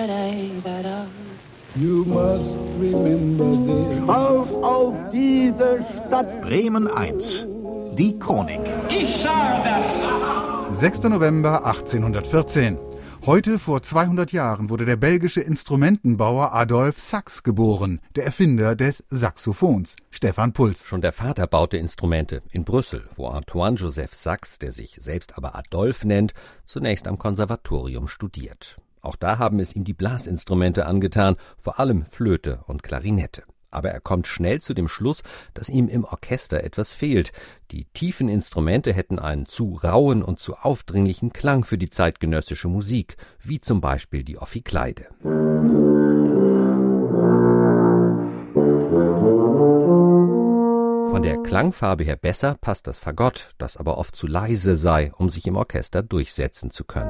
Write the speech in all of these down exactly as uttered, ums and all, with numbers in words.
You must remember this. Auf, auf diese Stadt! Bremen eins. Die Chronik. Ich sage das! sechster November achtzehnhundertvierzehn. Heute vor zweihundert Jahren wurde der belgische Instrumentenbauer Adolphe Sax geboren, der Erfinder des Saxophons, Stefan Puls. Schon der Vater baute Instrumente in Brüssel, wo Antoine-Joseph Sax, der sich selbst aber Adolphe nennt, zunächst am Konservatorium studiert. Auch da haben es ihm die Blasinstrumente angetan, vor allem Flöte und Klarinette. Aber er kommt schnell zu dem Schluss, dass ihm im Orchester etwas fehlt. Die tiefen Instrumente hätten einen zu rauen und zu aufdringlichen Klang für die zeitgenössische Musik, wie zum Beispiel die Ophikleide. Von der Klangfarbe her besser passt das Fagott, das aber oft zu leise sei, um sich im Orchester durchsetzen zu können.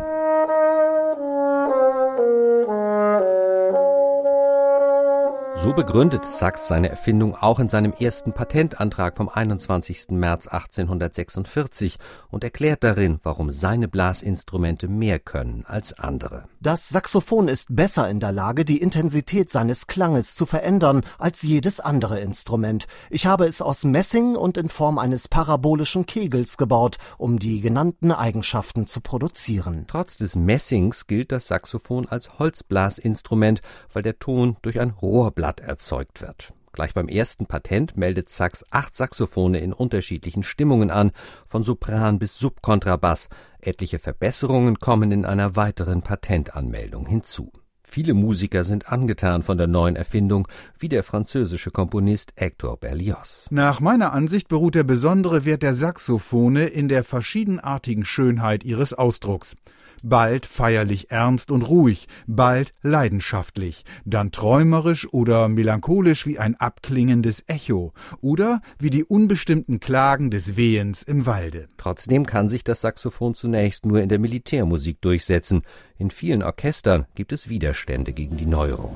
So begründet Sax seine Erfindung auch in seinem ersten Patentantrag vom einundzwanzigsten März achtzehnhundertsechsundvierzig und erklärt darin, warum seine Blasinstrumente mehr können als andere. Das Saxophon ist besser in der Lage, die Intensität seines Klanges zu verändern als jedes andere Instrument. Ich habe es aus Messing und in Form eines parabolischen Kegels gebaut, um die genannten Eigenschaften zu produzieren. Trotz des Messings gilt das Saxophon als Holzblasinstrument, weil der Ton durch ein Rohrblatt erzeugt wird. Gleich beim ersten Patent meldet Sax acht Saxophone in unterschiedlichen Stimmungen an, von Sopran bis Subkontrabass. Etliche Verbesserungen kommen in einer weiteren Patentanmeldung hinzu. Viele Musiker sind angetan von der neuen Erfindung, wie der französische Komponist Hector Berlioz. Nach meiner Ansicht beruht der besondere Wert der Saxophone in der verschiedenartigen Schönheit ihres Ausdrucks. Bald feierlich ernst und ruhig, bald leidenschaftlich, dann träumerisch oder melancholisch wie ein abklingendes Echo oder wie die unbestimmten Klagen des Wehens im Walde. Trotzdem kann sich das Saxophon zunächst nur in der Militärmusik durchsetzen. In vielen Orchestern gibt es Widerstände gegen die Neuerung.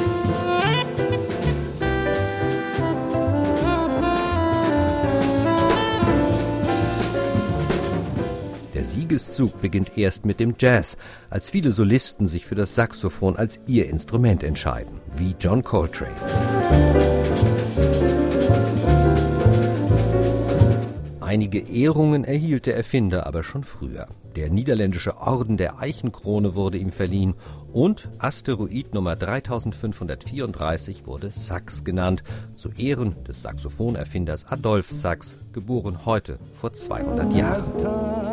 Der Siegeszug beginnt erst mit dem Jazz, als viele Solisten sich für das Saxophon als ihr Instrument entscheiden, wie John Coltrane. Einige Ehrungen erhielt der Erfinder aber schon früher. Der niederländische Orden der Eichenkrone wurde ihm verliehen und Asteroid Nummer dreitausendfünfhundertvierunddreißig wurde Sax genannt, zu Ehren des Saxophonerfinders Adolphe Sax, geboren heute vor zweihundert Jahren.